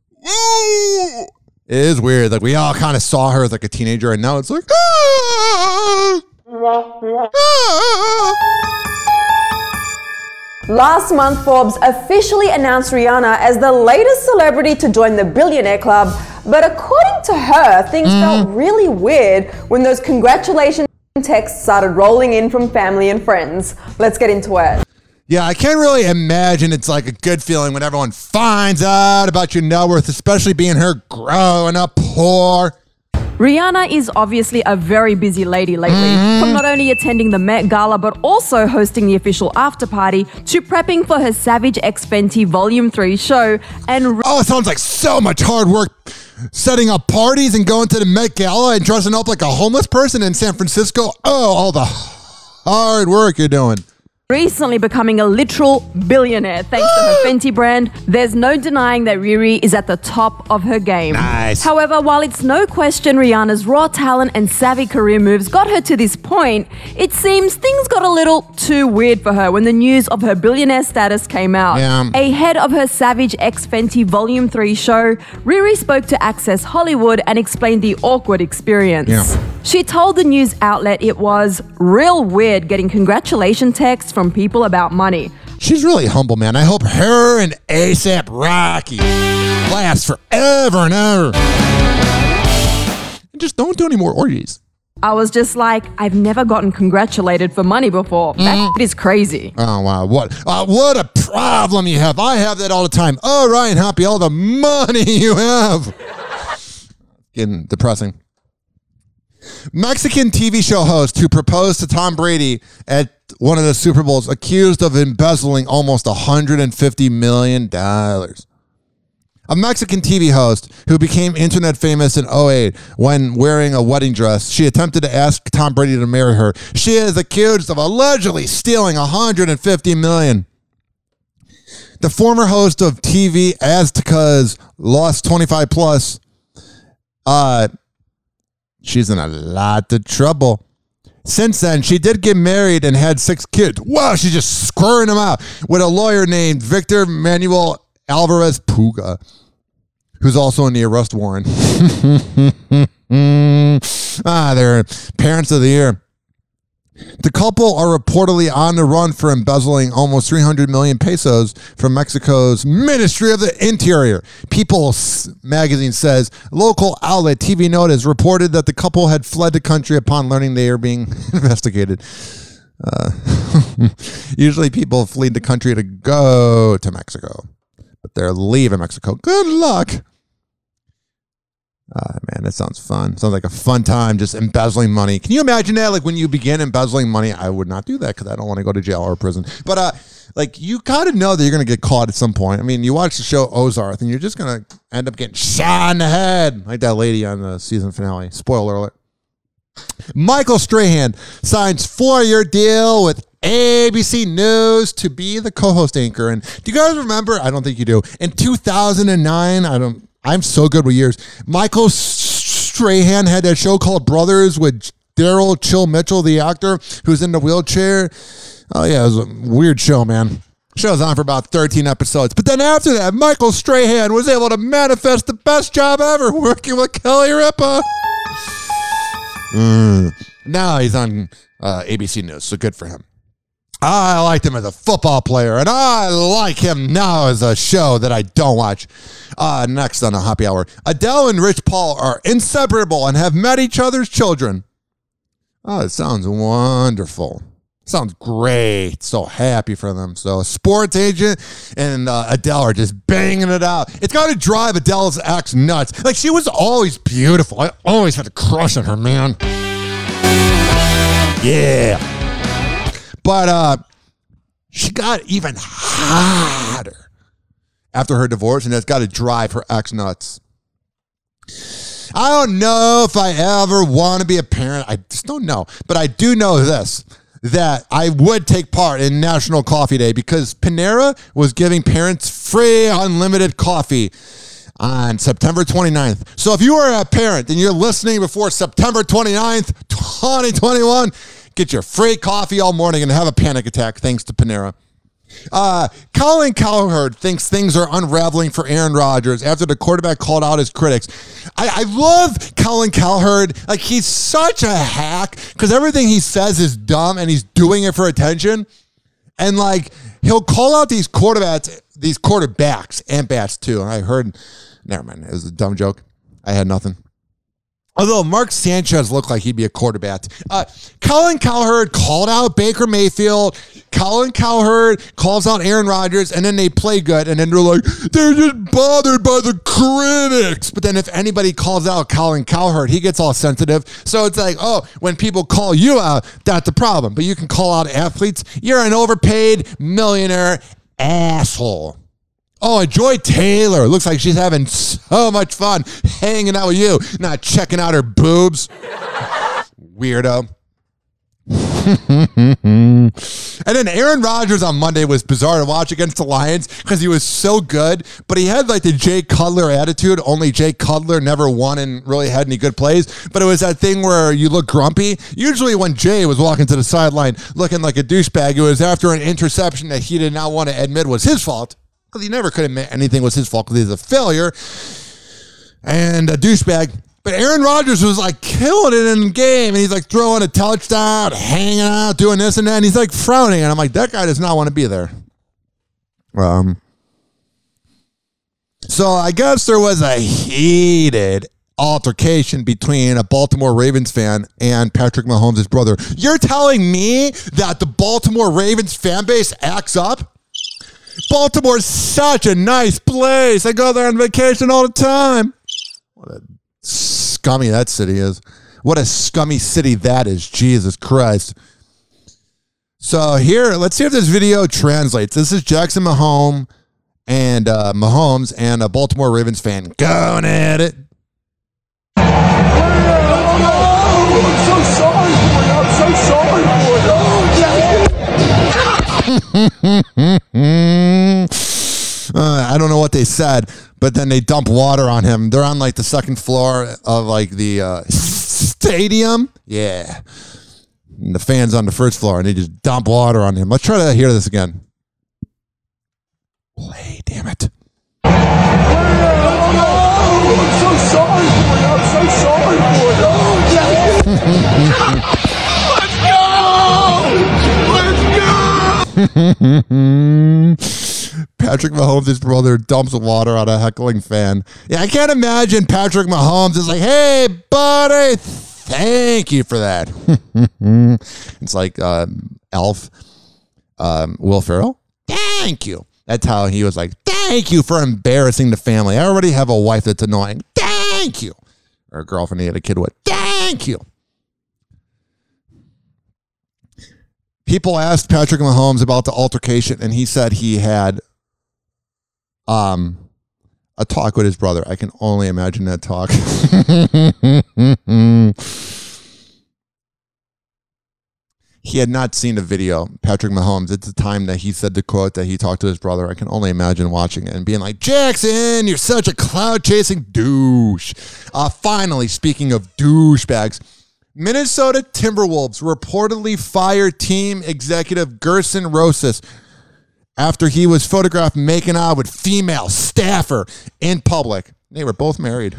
Ooh! It is weird. Like, we all kind of saw her as like a teenager, and now it's like, ah! Ah! Last month, Forbes officially announced Rihanna as the latest celebrity to join the Billionaire Club, but according to her, things mm. felt really weird when those congratulations texts started rolling in from family and friends. Let's get into it. Yeah, I can't really imagine it's like a good feeling when everyone finds out about your net worth, especially being her growing up poor. Rihanna is obviously a very busy lady lately, mm-hmm. from not only attending the Met Gala but also hosting the official after party to prepping for her Savage X Fenty Volume three show. And oh, it sounds like so much hard work setting up parties and going to the Met Gala and dressing up like a homeless person in San Francisco. Oh, all the hard work you're doing. Recently becoming a literal billionaire thanks to her Fenty brand. There's no denying that Riri is at the top of her game. Nice. However, while it's no question Rihanna's raw talent and savvy career moves got her to this point, it seems things got a little too weird for her when the news of her billionaire status came out. Yeah. Ahead of her Savage X Fenty Volume three show, Riri spoke to Access Hollywood and explained the awkward experience. Yeah. She told the news outlet it was real weird getting congratulation texts from people about money. She's really humble, man. I hope her and ASAP Rocky last forever and ever. And just don't do any more orgies. I was just like, I've never gotten congratulated for money before. That mm. is crazy. Oh, wow. What uh, what a problem you have. I have that all the time. Oh, Ryan Hoppy, all the money you have. Getting depressing. Mexican T V show host who proposed to Tom Brady at one of the Super Bowls accused of embezzling almost one hundred fifty million dollars. A Mexican T V host who became internet famous in oh eight when wearing a wedding dress, she attempted to ask Tom Brady to marry her. She is accused of allegedly stealing one hundred fifty million dollars. The former host of T V Aztecas Lost twenty-five plus, uh, she's in a lot of trouble. Since then, she did get married and had six kids. Wow, she's just squirting them out with a lawyer named Victor Manuel Alvarez Puga, who's also in the arrest warrant. ah, they're parents of the year. The couple are reportedly on the run for embezzling almost three hundred million pesos from Mexico's Ministry of the Interior. People magazine says local outlet T V Notice reported that the couple had fled the country upon learning they are being investigated. Uh, usually people flee the country to go to Mexico, but they're leaving Mexico. Good luck. Ah, man, that sounds fun. Sounds like a fun time just embezzling money. Can you imagine that? Like when you begin embezzling money, I would not do that because I don't want to go to jail or prison. But uh, like you kind of know that you're going to get caught at some point. I mean, you watch the show Ozark and you're just going to end up getting shot in the head like that lady on the season finale. Spoiler alert. Michael Strahan signs four-year deal with A B C News to be the co-host anchor. And do you guys remember? I don't think you do. In two thousand nine, I don't. I'm so good with years. Michael Strahan had that show called Brothers with Daryl Chill Mitchell, the actor who's in the wheelchair. Oh, yeah, it was a weird show, man. Show was on for about thirteen episodes. But then after that, Michael Strahan was able to manifest the best job ever working with Kelly Ripa. Mm. Now he's on uh, A B C News, so good for him. I liked him as a football player, and I like him now as a show that I don't watch. Uh, next on the Happy Hour, Adele and Rich Paul are inseparable and have met each other's children. Oh, it sounds wonderful. Sounds great. So happy for them. So a sports agent and uh, Adele are just banging it out. It's got to drive Adele's ex nuts. Like, she was always beautiful. I always had a crush on her, man. Yeah. But uh, she got even hotter after her divorce, and that's got to drive her ex nuts. I don't know if I ever want to be a parent. I just don't know. But I do know this, that I would take part in National Coffee Day because Panera was giving parents free unlimited coffee on September twenty-ninth. So if you are a parent and you're listening before September twenty-ninth, twenty twenty-one, get your free coffee all morning and have a panic attack thanks to Panera. Uh, Colin Cowherd thinks things are unraveling for Aaron Rodgers after the quarterback called out his critics. I, I love Colin Cowherd. Like, he's such a hack because everything he says is dumb and he's doing it for attention. And, like, he'll call out these quarterbacks, these quarterbacks and bats, too. I heard, never mind, it was a dumb joke. I had nothing. Although Mark Sanchez looked like he'd be a quarterback. Uh, Colin Cowherd called out Baker Mayfield. Colin Cowherd calls out Aaron Rodgers, and then they play good, and then they're like, they're just bothered by the critics. But then if anybody calls out Colin Cowherd, he gets all sensitive. So it's like, oh, when people call you out, that's the problem. But you can call out athletes. You're an overpaid millionaire asshole. Oh, and Joy Taylor. Looks like she's having so much fun hanging out with you, not checking out her boobs. Weirdo. And then Aaron Rodgers on Monday was bizarre to watch against the Lions because he was so good, but he had like the Jay Cutler attitude. Only Jay Cutler never won and really had any good plays. But it was that thing where you look grumpy. Usually when Jay was walking to the sideline looking like a douchebag, it was after an interception that he did not want to admit was his fault. Because he never could admit anything was his fault because he's a failure and a douchebag. But Aaron Rodgers was like killing it in the game. And he's like throwing a touchdown, hanging out, doing this and that. And he's like frowning. And I'm like, that guy does not want to be there. Um. So I guess there was a heated altercation between a Baltimore Ravens fan and Patrick Mahomes' brother. You're telling me that the Baltimore Ravens fan base acts up? Baltimore's such a nice place. I go there on vacation all the time. What a scummy that city is. What a scummy city that is. Jesus Christ. So here, let's see if this video translates. This is Jackson Mahomes and uh, Mahomes and a Baltimore Ravens fan going at it. I'm so sorry for you. I'm so sorry for you. uh, I don't know what they said, but then they dump water on him. They're on like the second floor of like the uh, stadium. Yeah. And the fan's on the first floor, and they just dump water on him. Let's try to hear this again. Play, damn it. Oh, I'm so sorry for you. I'm so sorry for you. Let's go. Patrick Mahomes' brother dumps water on a heckling fan. Yeah, I can't imagine Patrick Mahomes is like, hey, buddy, thank you for that. It's like um, Elf, um, Will Ferrell. Thank you. That's how he was like, thank you for embarrassing the family. I already have a wife that's annoying. Thank you. Or a girlfriend he had a kid with. Thank you. People asked Patrick Mahomes about the altercation, and he said he had um, a talk with his brother. I can only imagine that talk. He had not seen the video, Patrick Mahomes, at the time that he said the quote that he talked to his brother. I can only imagine watching it and being like, Jackson, you're such a cloud-chasing douche. Uh, finally, speaking of douchebags, Minnesota Timberwolves reportedly fired team executive Gerson Rosas after he was photographed making out with female staffer in public. They were both married.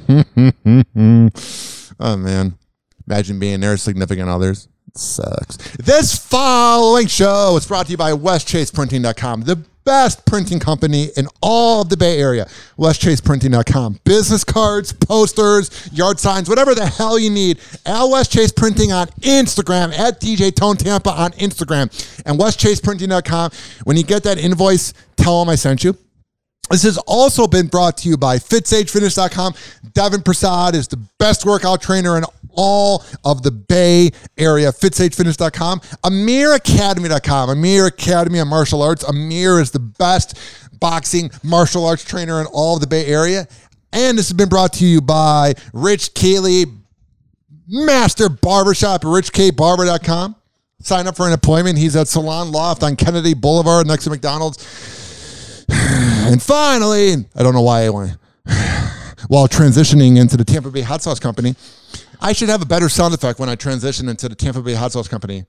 Oh, man. Imagine being their significant others. It sucks. This following show is brought to you by west chase printing dot com, the best printing company in all of the Bay Area. west chase printing dot com. Business cards, posters, yard signs, whatever the hell you need. At West Chase Printing on Instagram, at D J Tone Tampa on Instagram, and west chase printing dot com. When you get that invoice, tell them I sent you. This has also been brought to you by fit sage fitness dot com. Devin Prasad is the best workout trainer in all of the Bay Area. fit sage fitness dot com. Amir Academy dot com. Amir Academy of Martial Arts. Amir is the best boxing martial arts trainer in all of the Bay Area. And this has been brought to you by Rich Cayley, Master Barbershop at rich k barber dot com. Sign up for an appointment. He's at Salon Loft on Kennedy Boulevard next to McDonald's. And finally, I don't know why I went, while transitioning into the Tampa Bay Hot Sauce Company, I should have a better sound effect when I transition into the Tampa Bay Hot Sauce Company.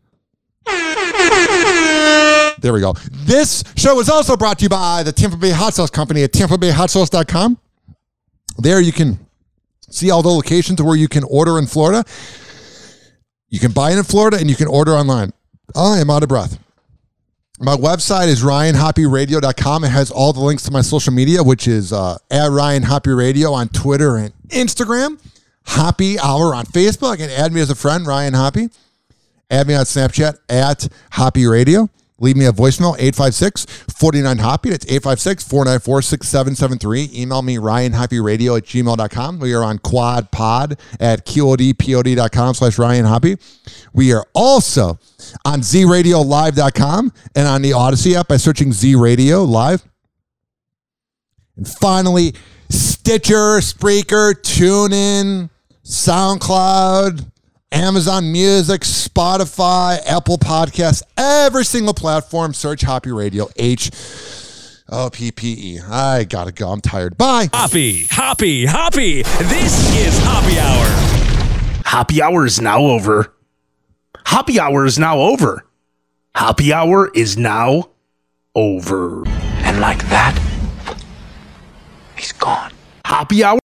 There we go. This show is also brought to you by the Tampa Bay Hot Sauce Company at tampa bay hot sauce dot com. There you can see all the locations where you can order in Florida. You can buy it in Florida and you can order online. I am out of breath. My website is ryan hoppy radio dot com. It has all the links to my social media, which is uh, at Ryan Hoppy Radio on Twitter and Instagram. Hoppy Hour on Facebook. And add me as a friend, Ryan Hoppy. Add me on Snapchat at Hoppy Radio. Leave me a voicemail, eight five six, four nine, Hoppy. That's eight five six, four nine four, six seven seven three. Email me, ryan hoppy radio at gmail dot com. We are on Quad Pod at Q O D P O D dot com slash Ryan Hoppy. We are also on z radio live dot com and on the Odyssey app by searching Z Radio Live. And finally, Stitcher, Spreaker, TuneIn, SoundCloud, Amazon Music, Spotify, Apple Podcasts, every single platform. Search Hoppy Radio, H O P P E. I gotta go. I'm tired. Bye. Hoppy, Hoppy, Hoppy. This is Hoppy Hour. Hoppy Hour is now over. Hoppy Hour is now over. Hoppy Hour is now over. And like that, he's gone. Hoppy Hour.